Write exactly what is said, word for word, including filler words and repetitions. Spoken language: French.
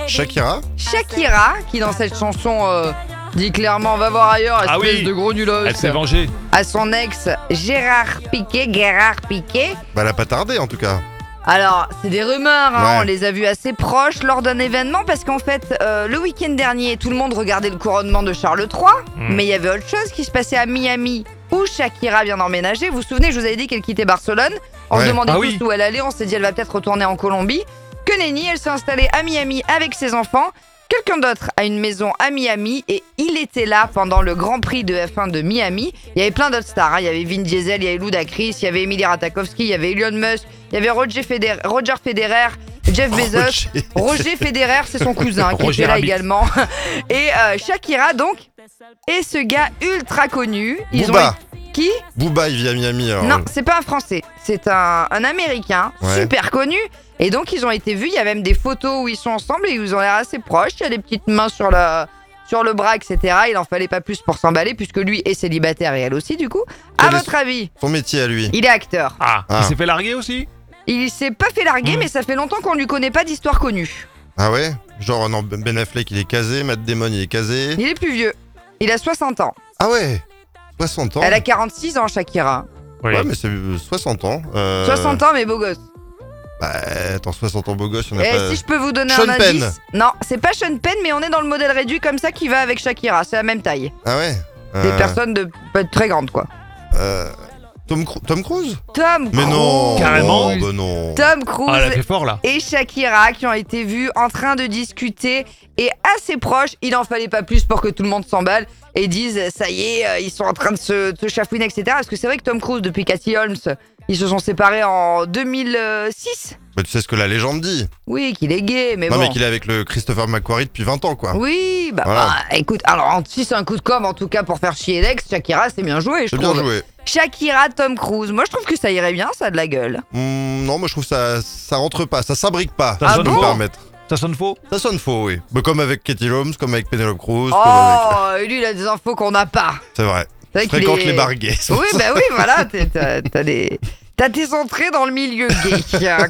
Shakira Shakira, qui dans cette chanson euh, dit clairement va voir ailleurs, espèce Ah oui. de gros nulos. Elle s'est vengée. À son ex Gérard Piqué, Gérard Piqué. Bah elle a pas tardé en tout cas. Alors, c'est des rumeurs, hein, Ouais. on les a vus assez proches lors d'un événement parce qu'en fait, euh, le week-end dernier, tout le monde regardait le couronnement de Charles trois, Mm. mais il y avait autre chose qui se passait à Miami où Shakira vient d'emménager. Vous vous souvenez, je vous avais dit qu'elle quittait Barcelone. On Ouais. se demandait Ah tous oui. où elle allait, on s'est dit elle va peut-être retourner en Colombie. Que nenni, elle s'est installée à Miami avec ses enfants. Quelqu'un d'autre a une maison à Miami et il était là pendant le Grand Prix de F un de Miami. Il y avait plein d'autres stars, hein. Il y avait Vin Diesel, il y avait Ludacris, il y avait Emilie Ratajkowski, il y avait Elon Musk, il y avait Roger Federer, Roger Federer, Jeff Bezos. Roger. Roger Federer, c'est son cousin qui Roger était là Rabbit. également. Et euh, Shakira donc. Et ce gars ultra connu. Ils Booba. ont qui Booba il vit à Miami alors. Non, c'est pas un Français, c'est un, un Américain Ouais. super connu. Et donc ils ont été vus, il y a même des photos où ils sont ensemble et ils ont l'air assez proches. Il y a des petites mains sur, la, sur le bras, et cetera. Il en fallait pas plus pour s'emballer puisque lui est célibataire et elle aussi du coup. À Quel est votre avis, Son métier à lui. il est acteur. Ah, Ah. il s'est fait larguer aussi. Il s'est pas fait larguer Mm. mais ça fait longtemps qu'on lui connaît pas d'histoire connue. Ah ouais. Genre non, Ben Affleck il est casé, Matt Damon il est casé. Il est plus vieux, il a soixante ans. Ah ouais. soixante ans. Elle a quarante-six ans Shakira. Oui. Ouais mais c'est euh, soixante ans. Euh... soixante ans mais beau gosse. Bah attends, soixante ans beau gosse, on a Et pas... si je peux vous donner Sean un Penn. indice. Non, c'est pas Sean Penn mais on est dans le modèle réduit comme ça qui va avec Shakira, c'est la même taille. Ah ouais. Des Euh, personnes de pas très grandes quoi. euh, Tom, Cru- Tom Cruise. Tom Mais non. Cruise. Carrément. Oh, bah non. Tom Cruise Ah, elle a fait fort là. et Shakira qui ont été vus en train de discuter et assez proches. Il n'en fallait pas plus pour que tout le monde s'emballe et dise ça y est, euh, ils sont en train de se, de se chafouiner, et cetera. Parce que c'est vrai que Tom Cruise, depuis Cathy Holmes, ils se sont séparés en deux mille six. Bah, tu sais ce que la légende dit. Oui, qu'il est gay, mais Non bon. mais qu'il est avec le Christopher McQuarrie depuis vingt ans quoi. Oui, bah, Voilà. bah, écoute, alors en- si c'est un coup de com' en tout cas pour faire chier l'ex, Shakira c'est bien joué, je C'est bien trouve. joué. Shakira, Tom Cruise, moi je trouve que ça irait bien, ça a de la gueule. Hmm, non, moi je trouve ça ça rentre pas, ça s'imbrique pas. Ça si je sonne peux me faux. permettre. Ça sonne faux. Ça sonne faux, oui. Bah, comme avec Katie Holmes, comme avec Penelope Cruz, comme avec... Oh, et lui il a des infos qu'on n'a pas. C'est vrai. C'est vrai Je qu'il fréquente est- les bars gays. Oui, bah oui, voilà, t'es- t'as t'as des... T'as tes entrées dans le milieu gay.